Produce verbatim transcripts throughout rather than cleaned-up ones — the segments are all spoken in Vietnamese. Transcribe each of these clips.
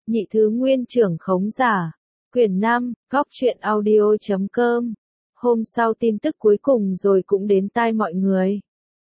Nhị thứ nguyên trưởng khống giả. Quyển năm, góc truyện audio chấm com. Hôm sau tin tức cuối cùng rồi cũng đến tai mọi người.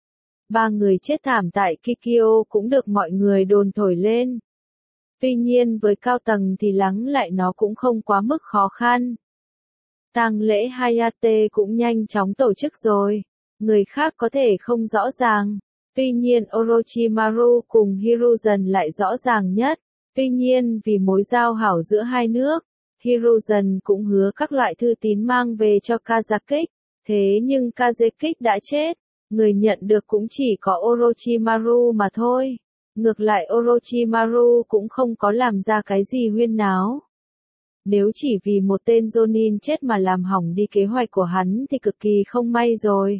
Ba người chết thảm tại Kikyo cũng được mọi người đồn thổi lên. Tuy nhiên với cao tầng thì lắng lại nó cũng không quá mức khó khăn. Tang lễ Hayate cũng nhanh chóng tổ chức rồi. Người khác có thể không rõ ràng. Tuy nhiên Orochimaru cùng Hiruzen lại rõ ràng nhất. Tuy nhiên vì mối giao hảo giữa hai nước, Hiruzen cũng hứa các loại thư tín mang về cho Kazekik. Thế nhưng Kazekik đã chết. Người nhận được cũng chỉ có Orochimaru mà thôi. Ngược lại Orochimaru cũng không có làm ra cái gì huyên náo. Nếu chỉ vì một tên Jonin chết mà làm hỏng đi kế hoạch của hắn thì cực kỳ không may rồi.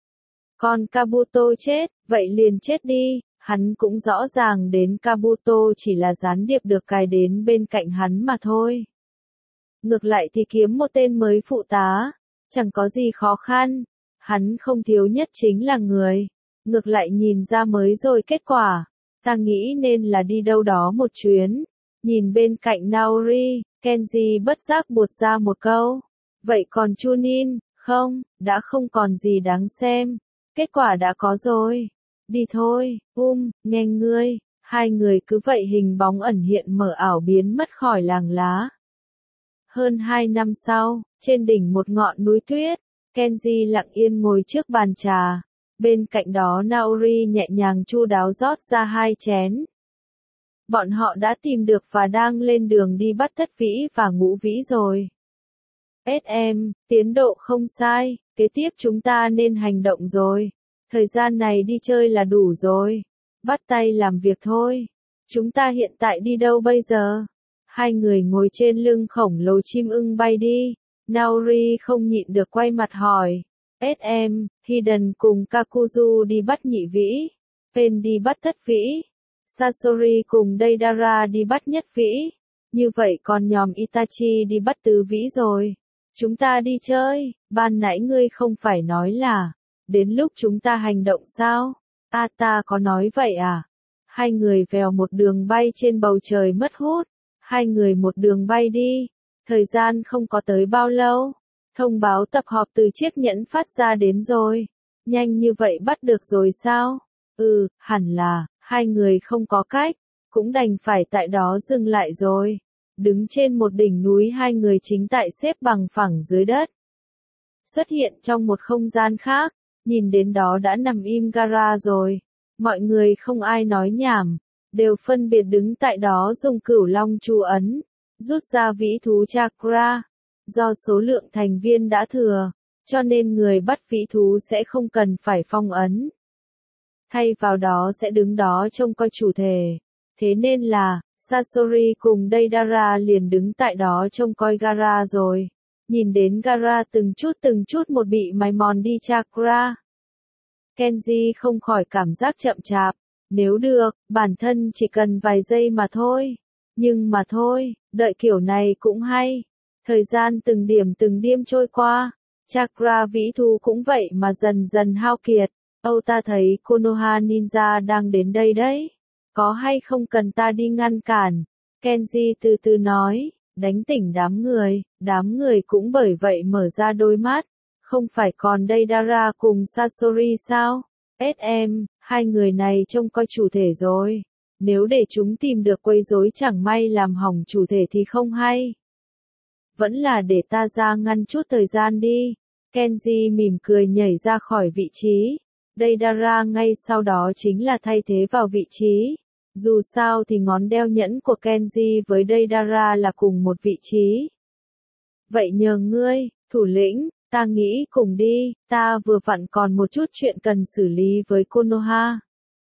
Còn Kabuto chết, vậy liền chết đi, hắn cũng rõ ràng đến Kabuto chỉ là gián điệp được cài đến bên cạnh hắn mà thôi. Ngược lại thì kiếm một tên mới phụ tá, chẳng có gì khó khăn, hắn không thiếu nhất chính là người. Ngược lại nhìn ra mới rồi kết quả, ta nghĩ nên là đi đâu đó một chuyến. Nhìn bên cạnh Naori, Kenji bất giác buột ra một câu. Vậy còn Chunin, không, đã không còn gì đáng xem. Kết quả đã có rồi. Đi thôi, um, nghe ngươi. Hai người cứ vậy hình bóng ẩn hiện mở ảo biến mất khỏi làng lá. Hơn hai năm sau, trên đỉnh một ngọn núi tuyết, Kenji lặng yên ngồi trước bàn trà. Bên cạnh đó Naori nhẹ nhàng chu đáo rót ra hai chén. Bọn họ đã tìm được và đang lên đường đi bắt Thất Vĩ và Ngũ Vĩ rồi. ét em, tiến độ không sai, kế tiếp chúng ta nên hành động rồi. Thời gian này đi chơi là đủ rồi. Bắt tay làm việc thôi. Chúng ta hiện tại đi đâu bây giờ? Hai người ngồi trên lưng khổng lồ chim ưng bay đi. Naori không nhịn được quay mặt hỏi. ét em, Hiden cùng Kakuzu đi bắt Nhị Vĩ. Pen đi bắt Thất Vĩ. Sasori cùng Deidara đi bắt Nhất Vĩ. Như vậy còn nhóm Itachi đi bắt Tứ Vĩ rồi. Chúng ta đi chơi, ban nãy ngươi không phải nói là, đến lúc chúng ta hành động sao? A ta có nói vậy à? Hai người vèo một đường bay trên bầu trời mất hút. Hai người một đường bay đi. Thời gian không có tới bao lâu. Thông báo tập họp từ chiếc nhẫn phát ra đến rồi. Nhanh như vậy bắt được rồi sao? Ừ, hẳn là. Hai người không có cách, cũng đành phải tại đó dừng lại rồi. Đứng trên một đỉnh núi hai người chính tại xếp bằng phẳng dưới đất. Xuất hiện trong một không gian khác, nhìn đến đó đã nằm im Gaara rồi. Mọi người không ai nói nhảm, đều phân biệt đứng tại đó dùng cửu long chú ấn, rút ra vĩ thú chakra. Do số lượng thành viên đã thừa, cho nên người bắt vĩ thú sẽ không cần phải phong ấn. Thay vào đó sẽ đứng đó trông coi chủ thể. Thế nên là, Sasori cùng Deidara liền đứng tại đó trông coi Gaara rồi. Nhìn đến Gaara từng chút từng chút một bị mài mòn đi chakra. Kenji không khỏi cảm giác chậm chạp. Nếu được, bản thân chỉ cần vài giây mà thôi. Nhưng mà thôi, đợi kiểu này cũng hay. Thời gian từng điểm từng điểm trôi qua. Chakra vĩ thú cũng vậy mà dần dần hao kiệt. Âu ta thấy Konoha Ninja đang đến đây đấy. Có hay không cần ta đi ngăn cản? Kenji từ từ nói, đánh tỉnh đám người, đám người cũng bởi vậy mở ra đôi mắt. Không phải còn Deidara cùng Sasori sao? ét em, hai người này trông coi chủ thể rồi. Nếu để chúng tìm được quấy rối chẳng may làm hỏng chủ thể thì không hay. Vẫn là để ta ra ngăn chút thời gian đi. Kenji mỉm cười nhảy ra khỏi vị trí. Deidara ngay sau đó chính là thay thế vào vị trí. Dù sao thì ngón đeo nhẫn của Kenji với Deidara là cùng một vị trí. Vậy nhờ ngươi, thủ lĩnh, ta nghĩ cùng đi, ta vừa vặn còn một chút chuyện cần xử lý với Konoha.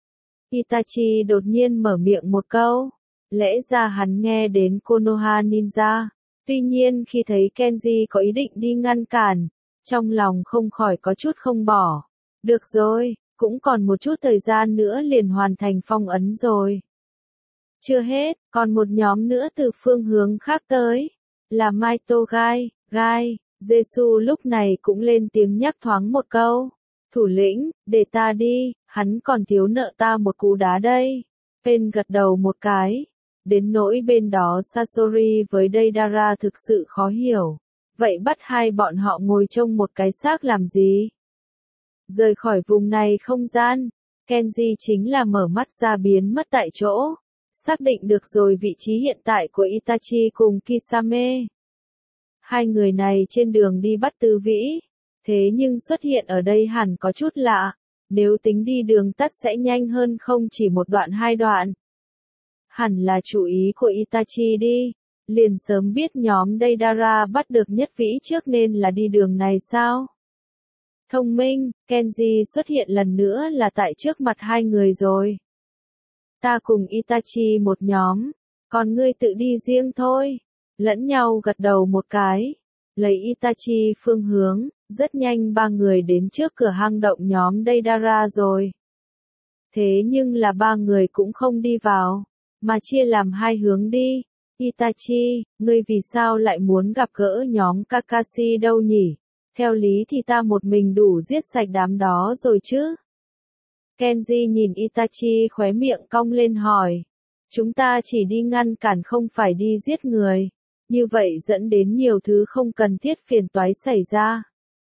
Itachi đột nhiên mở miệng một câu. Lẽ ra hắn nghe đến Konoha Ninja. Tuy nhiên khi thấy Kenji có ý định đi ngăn cản, trong lòng không khỏi có chút không bỏ. Được rồi, cũng còn một chút thời gian nữa liền hoàn thành phong ấn rồi. Chưa hết, còn một nhóm nữa từ phương hướng khác tới. Là Maito Gai, Gai, Jesu lúc này cũng lên tiếng nhắc thoáng một câu. Thủ lĩnh, để ta đi, hắn còn thiếu nợ ta một cú đá đây. Pen gật đầu một cái. đến nỗi bên đó Sasori với Deidara thực sự khó hiểu. Vậy bắt hai bọn họ ngồi trông một cái xác làm gì? Rời khỏi vùng này không gian, Kenji chính là mở mắt ra biến mất tại chỗ. Xác định được rồi vị trí hiện tại của Itachi cùng Kisame. Hai người này trên đường đi bắt Tư Vĩ. Thế nhưng xuất hiện ở đây hẳn có chút lạ. Nếu tính đi đường tắt sẽ nhanh hơn không chỉ một đoạn hai đoạn. Hẳn là chủ ý của Itachi đi. Liền sớm biết nhóm Deidara bắt được Nhất Vĩ trước nên là đi đường này sao? Thông minh, Kenji xuất hiện lần nữa là tại trước mặt hai người rồi. Ta cùng Itachi một nhóm, còn ngươi tự đi riêng thôi. Lẫn nhau gật đầu một cái. Lấy Itachi phương hướng, rất nhanh ba người đến trước cửa hang động nhóm Deidara rồi. Thế nhưng là ba người cũng không đi vào, mà chia làm hai hướng đi. Itachi, ngươi vì sao lại muốn gặp gỡ nhóm Kakashi đâu nhỉ? Theo lý thì ta một mình đủ giết sạch đám đó rồi chứ? Kenji nhìn Itachi khóe miệng cong lên hỏi. Chúng ta chỉ đi ngăn cản không phải đi giết người. Như vậy dẫn đến nhiều thứ không cần thiết phiền toái xảy ra.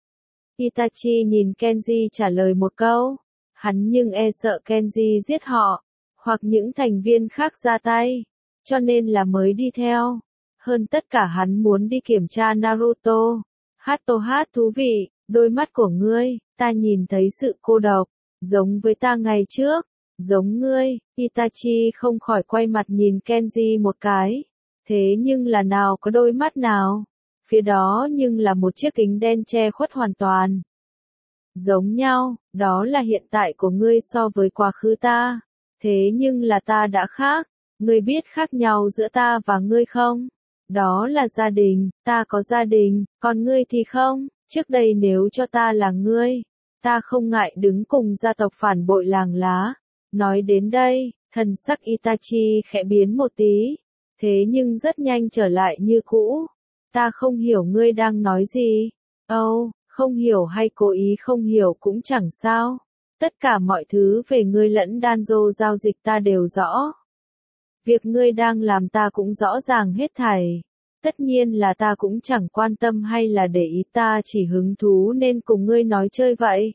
Itachi nhìn Kenji trả lời một câu. Hắn nhưng e sợ Kenji giết họ, hoặc những thành viên khác ra tay. Cho nên là mới đi theo. Hơn tất cả hắn muốn đi kiểm tra Naruto. Hatohat thú vị, đôi mắt của ngươi, ta nhìn thấy sự cô độc, giống với ta ngày trước, giống ngươi. Itachi không khỏi quay mặt nhìn Kenji một cái. Thế nhưng là nào có đôi mắt nào? Phía đó nhưng là một chiếc kính đen che khuất hoàn toàn. Giống nhau, đó là hiện tại của ngươi so với quá khứ ta. Thế nhưng là ta đã khác. Ngươi biết khác nhau giữa ta và ngươi không? Đó là gia đình, ta có gia đình, còn ngươi thì không. Trước đây nếu cho ta là ngươi, ta không ngại đứng cùng gia tộc phản bội làng lá. Nói đến đây, thần sắc Itachi khẽ biến một tí. Thế nhưng rất nhanh trở lại như cũ. Ta không hiểu ngươi đang nói gì. Âu, oh, không hiểu hay cố ý không hiểu cũng chẳng sao. Tất cả mọi thứ về ngươi lẫn Danzo giao dịch ta đều rõ. Việc ngươi đang làm ta cũng rõ ràng hết thảy. Tất nhiên là ta cũng chẳng quan tâm hay là để ý, ta chỉ hứng thú nên cùng ngươi nói chơi vậy.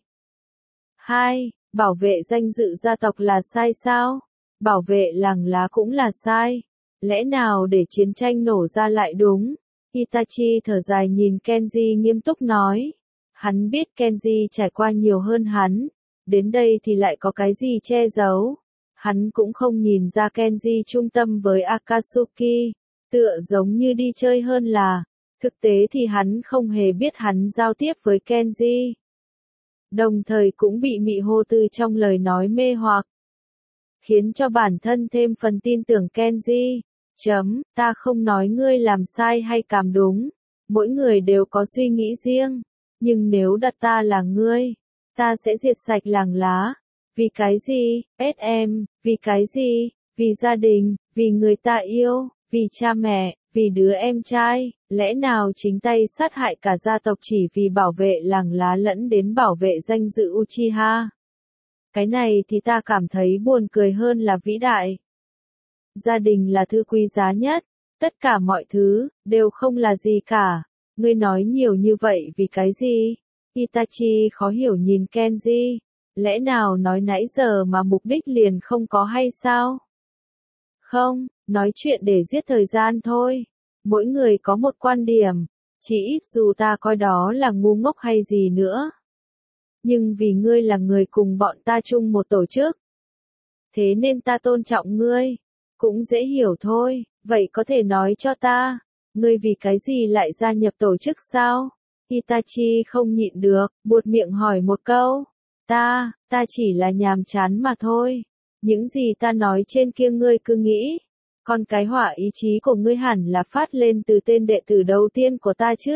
Hai, bảo vệ danh dự gia tộc là sai sao? Bảo vệ làng lá cũng là sai. Lẽ nào để chiến tranh nổ ra lại đúng? Itachi thở dài nhìn Kenji nghiêm túc nói. Hắn biết Kenji trải qua nhiều hơn hắn. Đến đây thì lại có cái gì che giấu? Hắn cũng không nhìn ra Kenji trung tâm với Akatsuki, tựa giống như đi chơi hơn là. Thực tế thì hắn không hề biết hắn giao tiếp với Kenji. Đồng thời cũng bị mị hô tư trong lời nói mê hoặc. Khiến cho bản thân thêm phần tin tưởng Kenji. Chấm, ta không nói ngươi làm sai hay cảm đúng. Mỗi người đều có suy nghĩ riêng. Nhưng nếu đặt ta là ngươi, ta sẽ diệt sạch làng lá. Vì cái gì, ét em, vì cái gì, vì gia đình, vì người ta yêu, vì cha mẹ, vì đứa em trai, lẽ nào chính tay sát hại cả gia tộc chỉ vì bảo vệ làng lá lẫn đến bảo vệ danh dự Uchiha? Cái này thì ta cảm thấy buồn cười hơn là vĩ đại. Gia đình là thứ quý giá nhất, tất cả mọi thứ, đều không là gì cả. Ngươi nói nhiều như vậy vì cái gì? Itachi khó hiểu nhìn Kenji. Lẽ nào nói nãy giờ mà mục đích liền không có hay sao? Không, nói chuyện để giết thời gian thôi. Mỗi người có một quan điểm, chỉ ít dù ta coi đó là ngu ngốc hay gì nữa. Nhưng vì ngươi là người cùng bọn ta chung một tổ chức. Thế nên ta tôn trọng ngươi. Cũng dễ hiểu thôi, vậy có thể nói cho ta, ngươi vì cái gì lại gia nhập tổ chức sao? Itachi không nhịn được, buột miệng hỏi một câu. Ta, ta chỉ là nhàm chán mà thôi. Những gì ta nói trên kia ngươi cứ nghĩ. Còn cái hỏa ý chí của ngươi hẳn là phát lên từ tên đệ tử đầu tiên của ta chứ.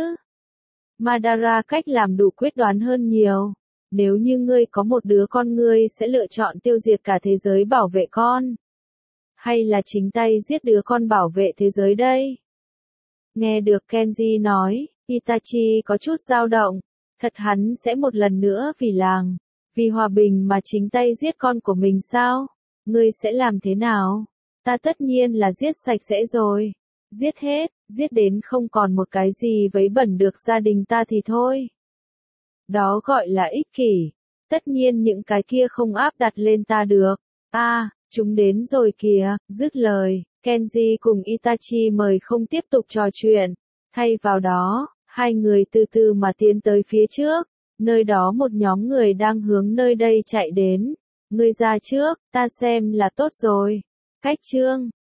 Madara cách làm đủ quyết đoán hơn nhiều. Nếu như ngươi có một đứa con, ngươi sẽ lựa chọn tiêu diệt cả thế giới bảo vệ con. Hay là chính tay giết đứa con bảo vệ thế giới đây? Nghe được Kenji nói, Itachi có chút dao động. Thật hắn sẽ một lần nữa vì làng, vì hòa bình mà chính tay giết con của mình sao? Ngươi sẽ làm thế nào? Ta tất nhiên là giết sạch sẽ rồi. Giết hết, giết đến không còn một cái gì vấy bẩn được gia đình ta thì thôi. Đó gọi là ích kỷ. Tất nhiên những cái kia không áp đặt lên ta được. A, à, chúng đến rồi kìa, dứt lời, Kenji cùng Itachi mời không tiếp tục trò chuyện. Thay vào đó, hai người từ từ mà tiến tới phía trước. Nơi đó một nhóm người đang hướng nơi đây chạy đến. Ngươi ra trước, ta xem là tốt rồi. Cách chương